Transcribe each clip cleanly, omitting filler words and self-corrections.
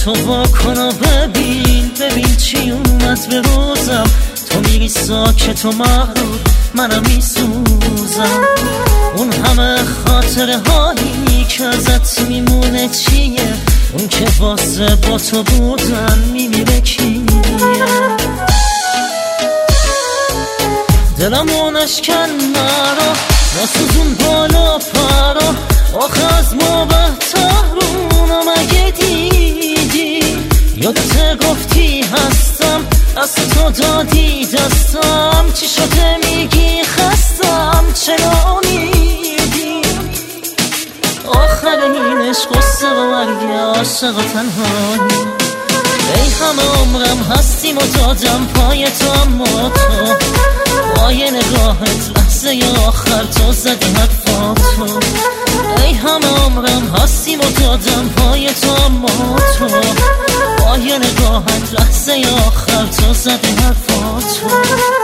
تو واکن و ببین چی اومد به روزم. تو میری ساکت و مغرور، منم میسوزم. اون همه خاطره هایی که ازت میمونه چیه؟ اون که واسه با تو بودن میمیره کیه؟ دلمو نشکن مرا، نسوزون بالا پرا. آخه از ما بهترونو مگه دیدی؟ یادت گفتی هستم، از تو دادی دستم. چی شده میگی خستم، چرا میدی؟ آخر این عشق قصه و مرگ عاشق و تنهایی. ای همه عمرم هستیم و دادم پای تو، اما تو پای نگاهت لحظه آخر تو زدی حرفاتو. ای همه عمرم هستیم و دادم پای تو، اما تو پای نگاهت لحظه آخر تو زدی حرفاتو.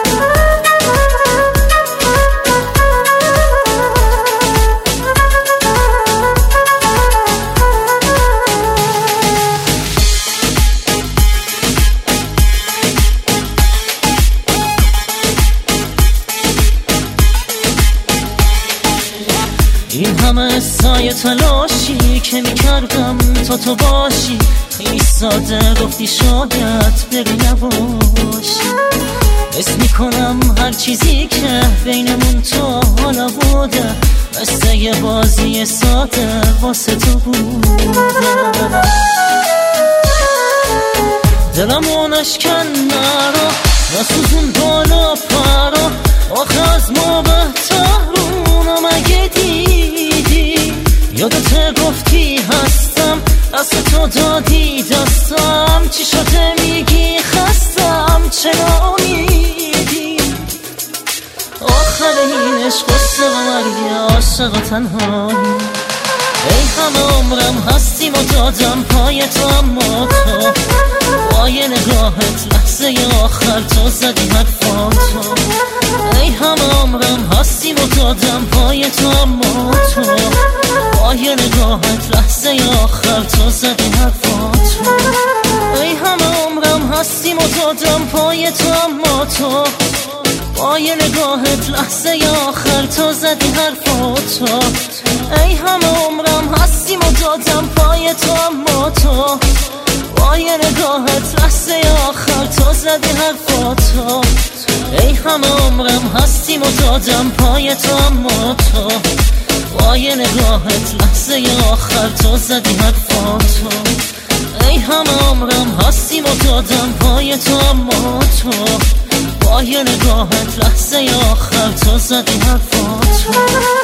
این همه سایه تلاشی که میکردم تو باشی. خیلی ساده گفتی شاید بری نباشی. حس میکنم هر چیزی که بینمون تو حالا بوده مثل یه بازی ساده واسه تو بوده. دلمو نشکن مرا، نسوزون بالا پرا. آخه از ما بهترونو مگه دیدی؟ یادت گفتی هستم، از تو دادی دستم. چی شده میگی خستم، چرا میدی؟ آخر این عشق قصه و مرگ عاشق و تنهایی. ای همه عمرم هستیم و دادم پای تو، اما تو پای نگاهت لحظه آخر تو زدی حرفاتو. ای همه عمرم هستیم و دادم پای تو، اما تو پای نگاهت لحظه آخر تو زدی حرفاتو. ای همه عمرم هستیم و دادم پای تو، اما تو پای نگاهت لحظه آخر تو زدی حرفاتو. ای همه عمرم هستیم و دادم پای تو، اما تو پای نگاهت لحظه آخر تو زدی حرفاتو. ای همه عمرم هستیم و دادم پای تو، اما تو پای نگاهت لحظه آخر تو زدی حرفاتو. ای همه عمرم هستیم و دادم پای تو، اما تو پای نگاهت لحظه آخر تو زدی حرفاتو.